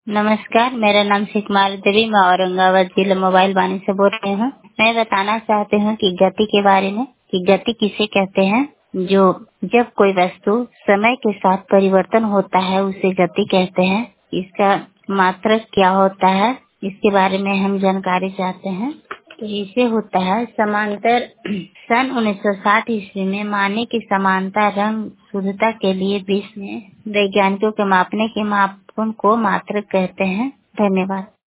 नमस्कार, मेरा नाम सुकुमारी देवी, मैं औरंगाबाद जिला मोबाइल वाणी से बोल रही हूँ। मैं बताना चाहती हूँ कि गति के बारे में कि गति किसे कहते हैं। जो जब कोई वस्तु समय के साथ परिवर्तन होता है उसे गति कहते हैं। इसका मात्रक क्या होता है, इसके बारे में हम जानकारी चाहते हैं। तो इसे होता है समांतर। सन 1960 ईस्वी में माने की समानता रंग शुद्धता के लिए विश्व में वैज्ञानिकों के मापने के मापन को मात्रक कहते हैं। धन्यवाद।